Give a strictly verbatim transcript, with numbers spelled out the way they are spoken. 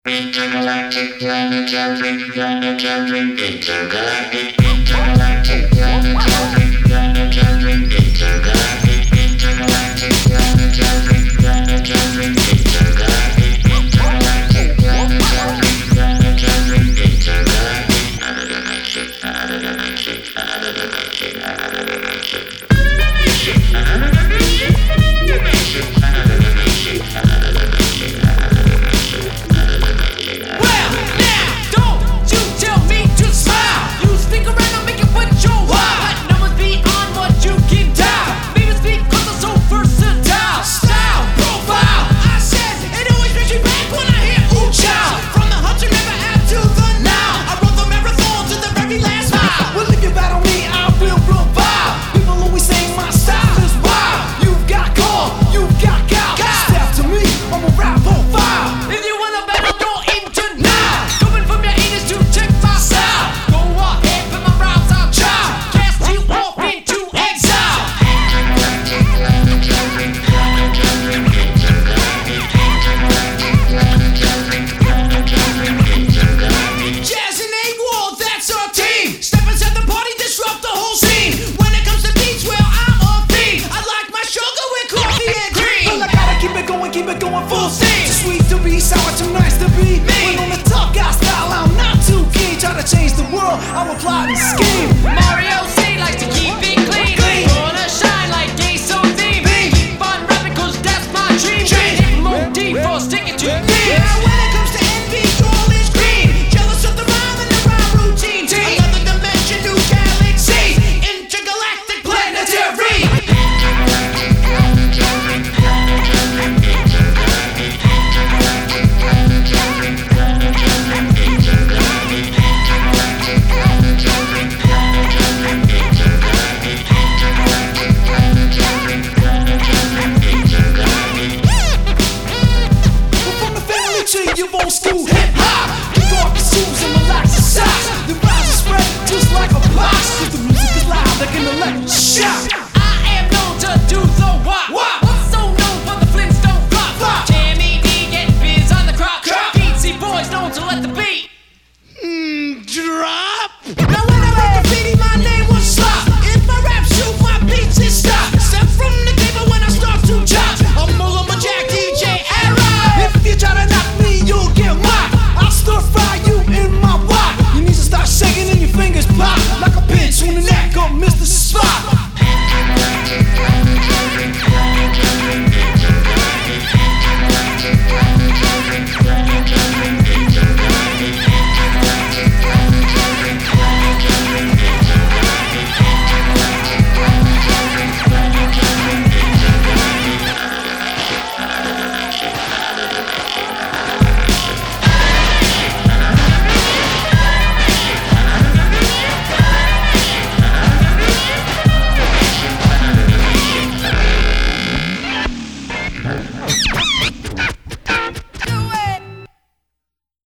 Intergalactic planetary, planetary, intergalactic, intergalactic, planetary, planetary, intergalactic, intergalactic, planetary, planetary, intergalactic, intergalactic, planetary, planetary, intergalactic, another dimension, another dimension, another dimension, another dimension, dimension, another dimension, dimension, another dimension, another dimension, another dimension. Well, now, don't you tell me to smile. You stick around and make it what you want. But numbers beyond what you can dial. Maybe it's because I'm so versatile. Style, profile, I said, it always brings me back when I hear ooh child. From the Hudson River out to the Nile, I run the marathon to the very last mile. Well, if you battle me, I will revive. People always say my style is wild. You've got call, you've got gal. Step to me, I'm a rap profile. If you wanna battle, don't even deny. Coming from your anus to check my style. Go ahead, put my rhymes I'll try. Cast you off into exile. Intergalactic, planetary, planetary, intergalactic, intergalactic, planetary, planetary, intergalactic. Jazz and A-Wall, that's our team. Step inside the party, disrupt the whole scene. When it comes to beats, well, I'm on theme. I like my sugar with coffee and cream. Well, I gotta keep it going, keep it going full steam. steam. Too sweet to be sour, too nice to be me. When on the tough guy style, I'm not too keen. Try to change the world, I'm a plot and scheme. Mario C likes to keep it clean. Clean. Wanna shine like gay so theme. Keep on rapping cause that's my dream. Dream. Hit more deep for sticking to me. Yeah. Now when it comes to envy, all is green. Jealous of the rhyme and the rhyme routine. Team. Another dimension, new galaxy. Intergalactic planetary. Intergalactic, planetary, planetary, intergalactic, intergalactic, planetary, planetary, intergalactic, intergalactic, planetary, planetary, intergalactic, intergalactic, planetary, planetary, intergalactic. We're from the family tree of old school hip hop. Kick off your shoes and relax your socks. The rise is spread just like a box. Cause the music is loud like an electric shock.